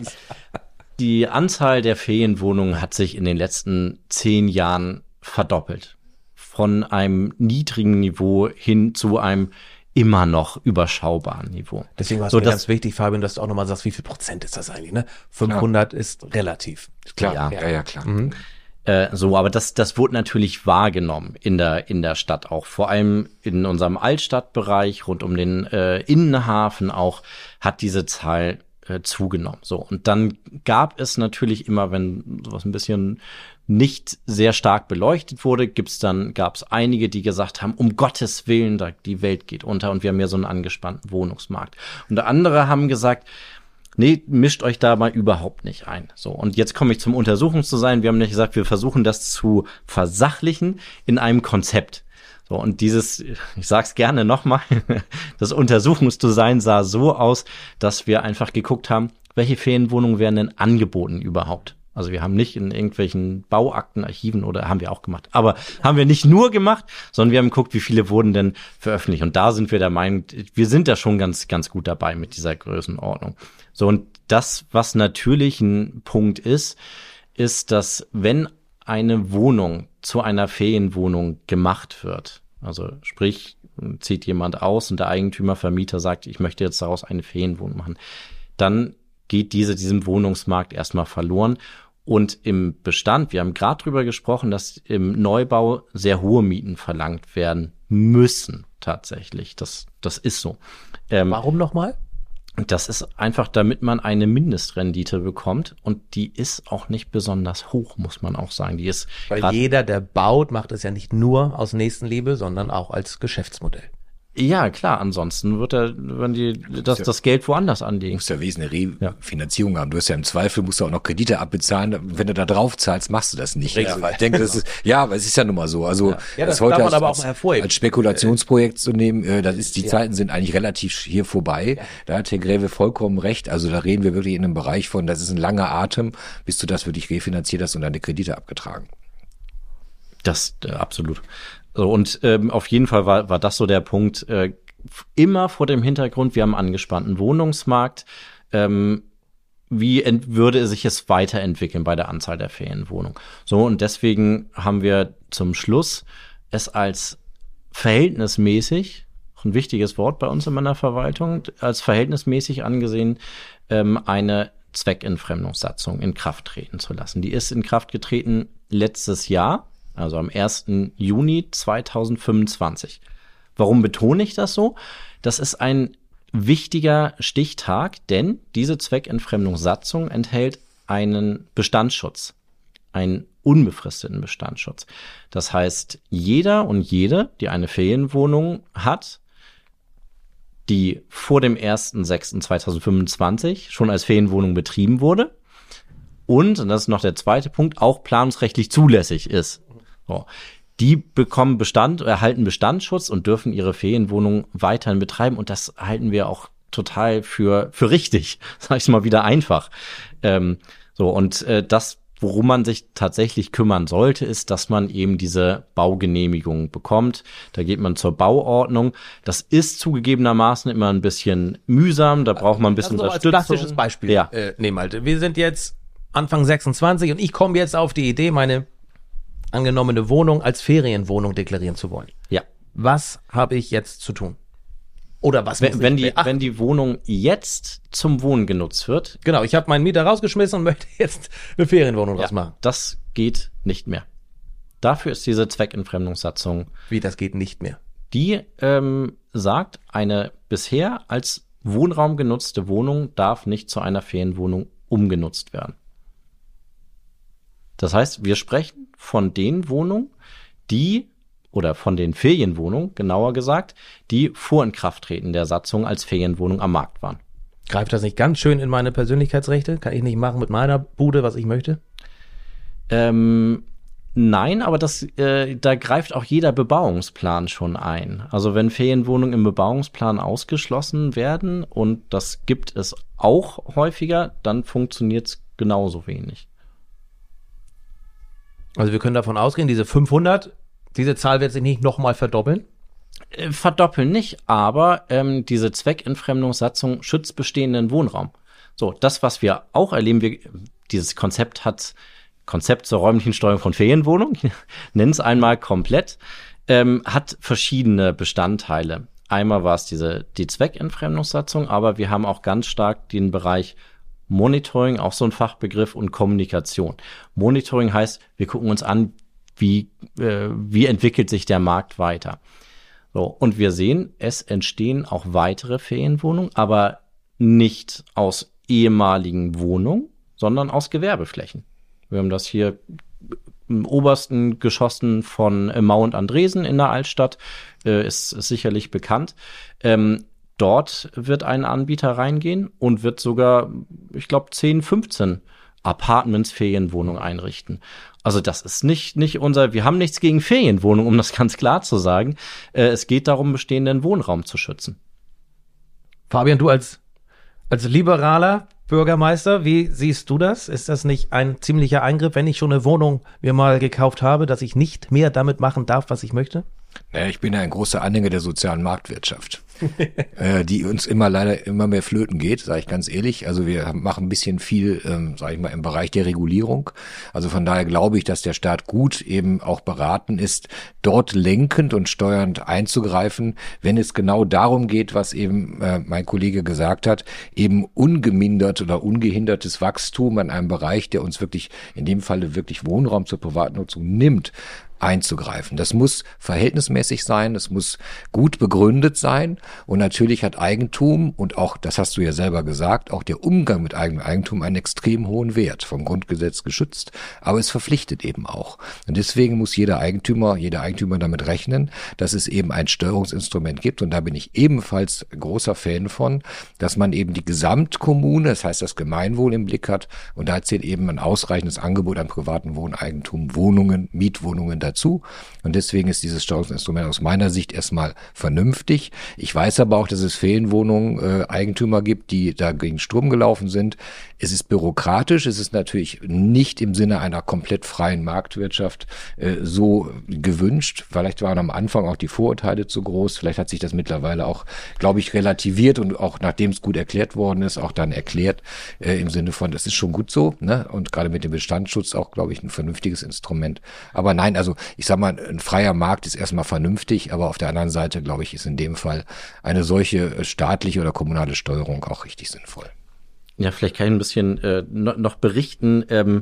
Speaker 2: Die Anzahl der Ferienwohnungen hat sich in den letzten zehn Jahren verdoppelt. Von einem niedrigen Niveau hin zu einem immer noch überschaubaren Niveau.
Speaker 1: Deswegen war es so, mir ganz wichtig, Fabian, dass du auch nochmal sagst, wie viel Prozent ist das eigentlich, ne? fünfhundert klar. Ist relativ.
Speaker 3: Klar, ja, ja, ja klar.
Speaker 2: Mhm. Äh, so, aber das, das wurde natürlich wahrgenommen in der, in der Stadt auch. Vor allem in unserem Altstadtbereich, rund um den äh, Innenhafen auch, hat diese Zahl zugenommen. So. Und dann gab es natürlich immer, wenn sowas ein bisschen nicht sehr stark beleuchtet wurde, gibt's dann, gab es einige, die gesagt haben, um Gottes Willen, da, die Welt geht unter und wir haben ja so einen angespannten Wohnungsmarkt. Und andere haben gesagt, nee, mischt euch da mal überhaupt nicht ein. So. Und jetzt komme ich zum Untersuchungsdesign. Wir haben nicht gesagt, wir versuchen das zu versachlichen in einem Konzept. So, und dieses, ich sag's gerne nochmal, das Untersuchungsdesign sah so aus, dass wir einfach geguckt haben, welche Ferienwohnungen werden denn angeboten überhaupt? Also wir haben nicht in irgendwelchen Bauakten, Archiven oder haben wir auch gemacht, aber haben wir nicht nur gemacht, sondern wir haben geguckt, wie viele wurden denn veröffentlicht. Und da sind wir der Meinung, wir sind da schon ganz, ganz gut dabei mit dieser Größenordnung. So, und das, was natürlich ein Punkt ist, ist, dass wenn eine Wohnung zu einer Ferienwohnung gemacht wird, also sprich, zieht jemand aus und der Eigentümer, Vermieter sagt, ich möchte jetzt daraus eine Ferienwohnung machen, dann geht diese diesem Wohnungsmarkt erstmal verloren. Und im Bestand, wir haben gerade drüber gesprochen, dass im Neubau sehr hohe Mieten verlangt werden müssen, tatsächlich. Das, das ist so.
Speaker 1: Ähm, Warum nochmal?
Speaker 2: Das ist einfach, damit man eine Mindestrendite bekommt. Und die ist auch nicht besonders hoch, muss man auch sagen. Die ist
Speaker 1: Weil jeder, der baut, macht es ja nicht nur aus Nächstenliebe, sondern auch als Geschäftsmodell.
Speaker 2: Ja, klar, ansonsten wird er, wenn die das, das Geld woanders anlegen.
Speaker 3: Du musst ja wesentlich Refinanzierung ja. haben. Du hast ja im Zweifel, musst du auch noch Kredite abbezahlen. Wenn du da drauf zahlst, machst du das nicht. Ja, ich denke, das ist, ja, aber es ist ja nun mal so. Also,
Speaker 1: ja, ja das,
Speaker 3: das heute
Speaker 1: darf man
Speaker 3: als,
Speaker 1: aber auch mal hervorheben.
Speaker 3: Als Spekulationsprojekt zu nehmen, äh, das ist, die ja. Zeiten sind eigentlich relativ hier vorbei. Ja. Da hat Herr Gräve vollkommen recht. Also da reden wir wirklich in einem Bereich von, das ist ein langer Atem, bis du das wirklich refinanziert hast und deine Kredite abgetragen.
Speaker 2: Das, äh, absolut. So, und ähm, auf jeden Fall war, war das so der Punkt, äh, immer vor dem Hintergrund, wir haben einen angespannten Wohnungsmarkt. Ähm, wie ent- würde sich es weiterentwickeln bei der Anzahl der Ferienwohnungen? So, und deswegen haben wir zum Schluss es als verhältnismäßig, ein wichtiges Wort bei uns in meiner Verwaltung, als verhältnismäßig angesehen, ähm, eine Zweckentfremdungssatzung in Kraft treten zu lassen. Die ist in Kraft getreten letztes Jahr, also am ersten Juni zweitausendfünfundzwanzig. Warum betone ich das so? Das ist ein wichtiger Stichtag, denn diese Zweckentfremdungssatzung enthält einen Bestandsschutz, einen unbefristeten Bestandsschutz. Das heißt, jeder und jede, die eine Ferienwohnung hat, die vor dem ersten sechsten zweitausendfünfundzwanzig schon als Ferienwohnung betrieben wurde und, und das ist noch der zweite Punkt, auch planungsrechtlich zulässig ist. So. Die bekommen Bestand, erhalten Bestandsschutz und dürfen ihre Ferienwohnung weiterhin betreiben. Und das halten wir auch total für für richtig, sag ich mal wieder einfach. Ähm, so und äh, das worum man sich tatsächlich kümmern sollte, ist, dass man eben diese Baugenehmigung bekommt. Da geht man zur Bauordnung. Das ist zugegebenermaßen immer ein bisschen mühsam. Da braucht man ein bisschen Unterstützung.
Speaker 1: Als klassisches Beispiel
Speaker 2: ja.
Speaker 1: äh, nehmen halt. Wir sind jetzt Anfang sechsundzwanzig und ich komme jetzt auf die Idee, meine angenommene Wohnung als Ferienwohnung deklarieren zu wollen.
Speaker 2: Ja.
Speaker 1: Was habe ich jetzt zu tun? Oder was
Speaker 2: wenn, wenn die beachten? Wenn die Wohnung jetzt zum Wohnen genutzt wird.
Speaker 1: Genau, ich habe meinen Mieter rausgeschmissen und möchte jetzt eine Ferienwohnung
Speaker 2: ja,
Speaker 1: draus machen.
Speaker 2: Das geht nicht mehr. Dafür ist diese Zweckentfremdungssatzung.
Speaker 1: Wie, das geht nicht mehr?
Speaker 2: Die ähm, sagt, eine bisher als Wohnraum genutzte Wohnung darf nicht zu einer Ferienwohnung umgenutzt werden. Das heißt, wir sprechen von den Wohnungen, die oder von den Ferienwohnungen, genauer gesagt, die vor Inkrafttreten der Satzung als Ferienwohnung am Markt waren.
Speaker 1: Greift das nicht ganz schön in meine Persönlichkeitsrechte? Kann ich nicht machen mit meiner Bude, was ich möchte?
Speaker 2: Ähm, nein, aber das, äh, da greift auch jeder Bebauungsplan schon ein. Also wenn Ferienwohnungen im Bebauungsplan ausgeschlossen werden, und das gibt es auch häufiger, dann funktioniert es genauso wenig.
Speaker 1: Also wir können davon ausgehen, diese fünfhundert, diese Zahl wird sich nicht nochmal verdoppeln?
Speaker 2: Äh, verdoppeln nicht, aber ähm, diese Zweckentfremdungssatzung schützt bestehenden Wohnraum. So, das, was wir auch erleben, wir, dieses Konzept hat, Konzept zur räumlichen Steuerung von Ferienwohnungen, ich nenne es einmal komplett, ähm, hat verschiedene Bestandteile. Einmal war es diese, die Zweckentfremdungssatzung, aber wir haben auch ganz stark den Bereich Monitoring, auch so ein Fachbegriff, und Kommunikation. Monitoring heißt, wir gucken uns an, wie, äh, wie entwickelt sich der Markt weiter. So, und wir sehen, es entstehen auch weitere Ferienwohnungen, aber nicht aus ehemaligen Wohnungen, sondern aus Gewerbeflächen. Wir haben das hier im obersten Geschossen von Mau und Andresen in der Altstadt, äh, ist, ist sicherlich bekannt. Ähm, dort wird ein Anbieter reingehen und wird sogar, ich glaube, zehn, fünfzehn Apartments, Ferienwohnungen einrichten. Also das ist nicht, nicht unser, wir haben nichts gegen Ferienwohnungen, um das ganz klar zu sagen. Äh, es geht darum, bestehenden Wohnraum zu schützen.
Speaker 1: Fabian, du als, als liberaler Bürgermeister, wie siehst du das? Ist das nicht ein ziemlicher Eingriff, wenn ich schon eine Wohnung mir mal gekauft habe, dass ich nicht mehr damit machen darf, was ich möchte?
Speaker 3: Naja, ich bin ja ein großer Anhänger der sozialen Marktwirtschaft, äh, die uns immer leider immer mehr flöten geht, sage ich ganz ehrlich. Also wir machen ein bisschen viel, ähm, sage ich mal, im Bereich der Regulierung. Also von daher glaube ich, dass der Staat gut eben auch beraten ist, dort lenkend und steuernd einzugreifen, wenn es genau darum geht, was eben äh, mein Kollege gesagt hat, eben ungemindert oder ungehindertes Wachstum an einem Bereich, der uns wirklich, in dem Falle wirklich Wohnraum zur Privatnutzung nimmt, einzugreifen. Das muss verhältnismäßig sein, es muss gut begründet sein, und natürlich hat Eigentum, und auch, das hast du ja selber gesagt, auch der Umgang mit eigenem Eigentum einen extrem hohen Wert, vom Grundgesetz geschützt, aber es verpflichtet eben auch. Und deswegen muss jeder Eigentümer, jeder Eigentümer damit rechnen, dass es eben ein Steuerungsinstrument gibt, und da bin ich ebenfalls großer Fan von, dass man eben die Gesamtkommune, das heißt das Gemeinwohl im Blick hat, und da zählt eben ein ausreichendes Angebot an privaten Wohneigentum, Wohnungen, Mietwohnungen dazu, und deswegen ist dieses Steuerungsinstrument aus meiner Sicht erstmal vernünftig. Ich weiß aber auch, dass es Ferienwohnungen, äh, Eigentümer gibt, die da gegen Sturm gelaufen sind. Es ist bürokratisch, es ist natürlich nicht im Sinne einer komplett freien Marktwirtschaft äh, so gewünscht. Vielleicht waren am Anfang auch die Vorurteile zu groß, vielleicht hat sich das mittlerweile auch, glaube ich, relativiert und auch, nachdem es gut erklärt worden ist, auch dann erklärt, äh, im Sinne von, das ist schon gut so, ne? Und gerade mit dem Bestandsschutz auch, glaube ich, ein vernünftiges Instrument. Aber nein, also ich sag mal, ein freier Markt ist erstmal vernünftig, aber auf der anderen Seite, glaube ich, ist in dem Fall eine solche staatliche oder kommunale Steuerung auch richtig sinnvoll.
Speaker 2: Ja, vielleicht kann ich ein bisschen äh, noch berichten, ähm,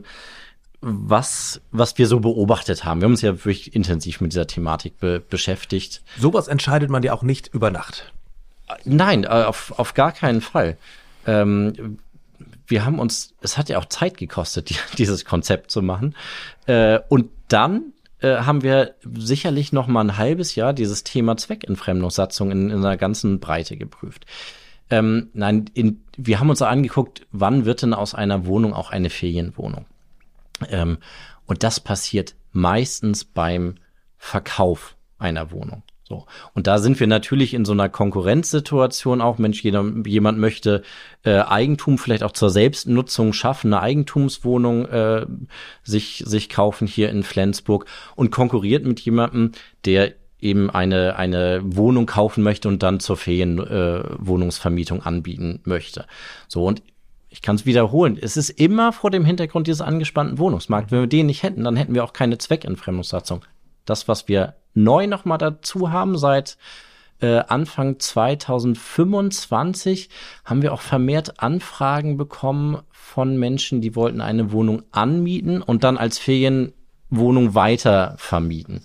Speaker 2: was was wir so beobachtet haben. Wir haben uns ja wirklich intensiv mit dieser Thematik be- beschäftigt.
Speaker 1: Sowas entscheidet man ja auch nicht über Nacht.
Speaker 2: Nein, äh, auf auf gar keinen Fall. Ähm, wir haben uns, es hat ja auch Zeit gekostet, die, dieses Konzept zu machen. Äh, und dann äh, haben wir sicherlich noch mal ein halbes Jahr dieses Thema Zweckentfremdungssatzung in, in einer ganzen Breite geprüft. Ähm, nein, in, wir haben uns angeguckt, wann wird denn aus einer Wohnung auch eine Ferienwohnung? Ähm, und das passiert meistens beim Verkauf einer Wohnung. So. Und da sind wir natürlich in so einer Konkurrenzsituation auch. Mensch, jeder, jemand möchte äh, Eigentum vielleicht auch zur Selbstnutzung schaffen, eine Eigentumswohnung äh, sich, sich kaufen hier in Flensburg und konkurriert mit jemandem, der eben eine, eine Wohnung kaufen möchte und dann zur Ferienwohnungsvermietung äh, anbieten möchte. So, und ich kann es wiederholen. Es ist immer vor dem Hintergrund dieses angespannten Wohnungsmarkts. Wenn wir den nicht hätten, dann hätten wir auch keine Zweckentfremdungssatzung. Das, was wir neu noch mal dazu haben, seit äh, Anfang zwanzig fünfundzwanzig, haben wir auch vermehrt Anfragen bekommen von Menschen, die wollten eine Wohnung anmieten und dann als Ferienwohnung weiter vermieten.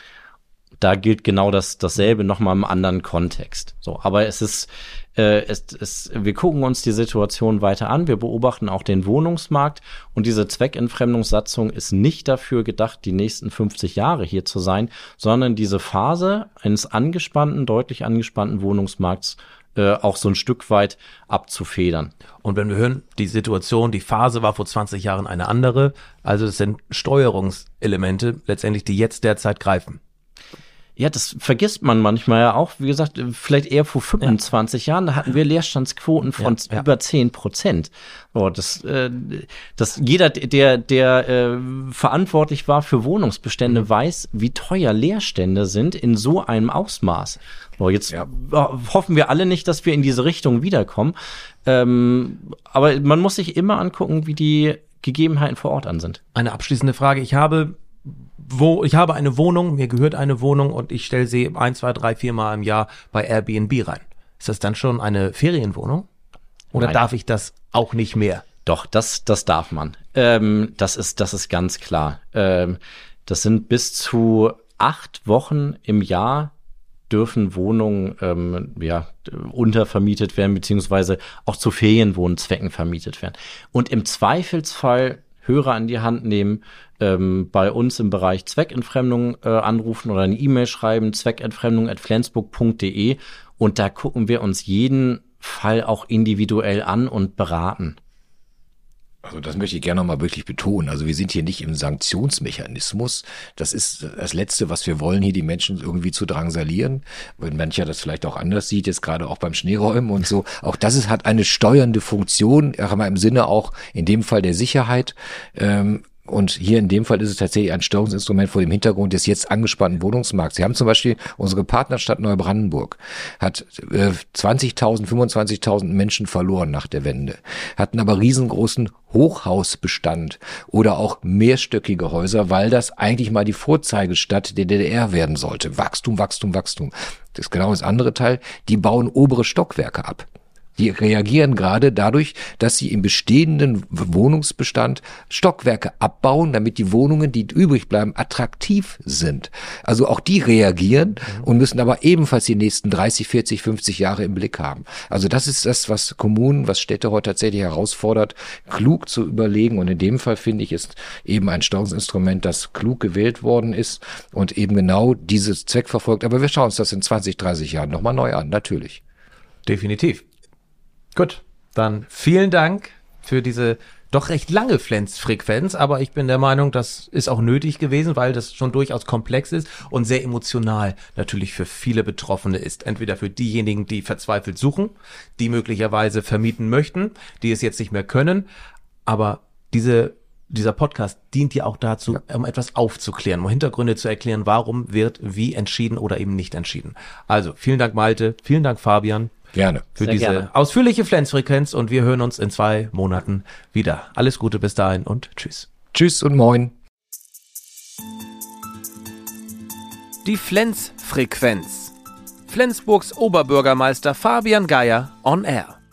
Speaker 2: Da gilt genau das dasselbe noch mal im anderen Kontext. So, aber es ist äh, es, es, wir gucken uns die Situation weiter an. Wir beobachten auch den Wohnungsmarkt und diese Zweckentfremdungssatzung ist nicht dafür gedacht, die nächsten fünfzig Jahre hier zu sein, sondern diese Phase eines angespannten, deutlich angespannten Wohnungsmarkts äh, auch so ein Stück weit abzufedern.
Speaker 1: Und wenn wir hören, die Situation, die Phase war vor zwanzig Jahren eine andere, also es sind Steuerungselemente letztendlich, die jetzt derzeit greifen.
Speaker 2: Ja, das vergisst man manchmal ja auch. Wie gesagt, vielleicht eher vor fünfundzwanzig ja. Jahren, da hatten wir Leerstandsquoten von ja, ja. über zehn Prozent. Oh, das, äh, das jeder, der, der äh, verantwortlich war für Wohnungsbestände, mhm. weiß, wie teuer Leerstände sind in so einem Ausmaß. Oh, jetzt ja. hoffen wir alle nicht, dass wir in diese Richtung wiederkommen. Ähm, aber man muss sich immer angucken, wie die Gegebenheiten vor Ort an sind.
Speaker 1: Eine abschließende Frage. Ich habe Wo ich habe eine Wohnung, mir gehört eine Wohnung und ich stelle sie ein, zwei, drei, vier Mal im Jahr bei Airbnb rein. Ist das dann schon eine Ferienwohnung? Oder Nein. darf ich das auch nicht mehr?
Speaker 2: Doch, das, das darf man. Ähm, das ist, das ist ganz klar. Ähm, das sind bis zu acht Wochen im Jahr dürfen Wohnungen ähm, ja, untervermietet werden, beziehungsweise auch zu Ferienwohnzwecken vermietet werden. Und im Zweifelsfall Hörer an die Hand nehmen, ähm, bei uns im Bereich Zweckentfremdung äh, anrufen oder eine E-Mail schreiben, zweckentfremdung at flensburg punkt de, und da gucken wir uns jeden Fall auch individuell an und beraten.
Speaker 3: Also das möchte ich gerne nochmal wirklich betonen. Also wir sind hier nicht im Sanktionsmechanismus. Das ist das Letzte, was wir wollen, hier die Menschen irgendwie zu drangsalieren. Wenn mancher das vielleicht auch anders sieht, jetzt gerade auch beim Schneeräumen und so. Auch das ist, hat eine steuernde Funktion, aber im Sinne auch in dem Fall der Sicherheit. Ähm, Und hier in dem Fall ist es tatsächlich ein Steuerungsinstrument vor dem Hintergrund des jetzt angespannten Wohnungsmarkts. Sie haben zum Beispiel unsere Partnerstadt Neubrandenburg, hat äh, zwanzigtausend, fünfundzwanzigtausend Menschen verloren nach der Wende, hatten aber riesengroßen Hochhausbestand oder auch mehrstöckige Häuser, weil das eigentlich mal die Vorzeigestadt der D D R werden sollte. Wachstum, Wachstum, Wachstum. Das ist genau das andere Teil. Die bauen obere Stockwerke ab. Die reagieren gerade dadurch, dass sie im bestehenden Wohnungsbestand Stockwerke abbauen, damit die Wohnungen, die übrig bleiben, attraktiv sind. Also auch die reagieren und müssen aber ebenfalls die nächsten dreißig, vierzig, fünfzig Jahre im Blick haben. Also das ist das, was Kommunen, was Städte heute tatsächlich herausfordert, klug zu überlegen. Und in dem Fall finde ich, ist eben ein Steuerungsinstrument, das klug gewählt worden ist und eben genau dieses Zweck verfolgt. Aber wir schauen uns das in zwanzig, dreißig Jahren nochmal neu an, natürlich.
Speaker 1: Definitiv. Gut, dann vielen Dank für diese doch recht lange Flens-Frequenz, aber ich bin der Meinung, das ist auch nötig gewesen, weil das schon durchaus komplex ist und sehr emotional natürlich für viele Betroffene ist. Entweder für diejenigen, die verzweifelt suchen, die möglicherweise vermieten möchten, die es jetzt nicht mehr können, aber diese dieser Podcast dient ja auch dazu, um etwas aufzuklären, um Hintergründe zu erklären, warum wird wie entschieden oder eben nicht entschieden. Also vielen Dank Malte, vielen Dank Fabian.
Speaker 3: Gerne.
Speaker 1: Für
Speaker 2: Sehr
Speaker 1: diese
Speaker 2: gerne.
Speaker 1: ausführliche Flens-Frequenz und wir hören uns in zwei Monaten wieder. Alles Gute bis dahin und tschüss.
Speaker 3: Tschüss und moin.
Speaker 1: Die Flens-Frequenz. Flensburgs Oberbürgermeister Fabian Geier on Air.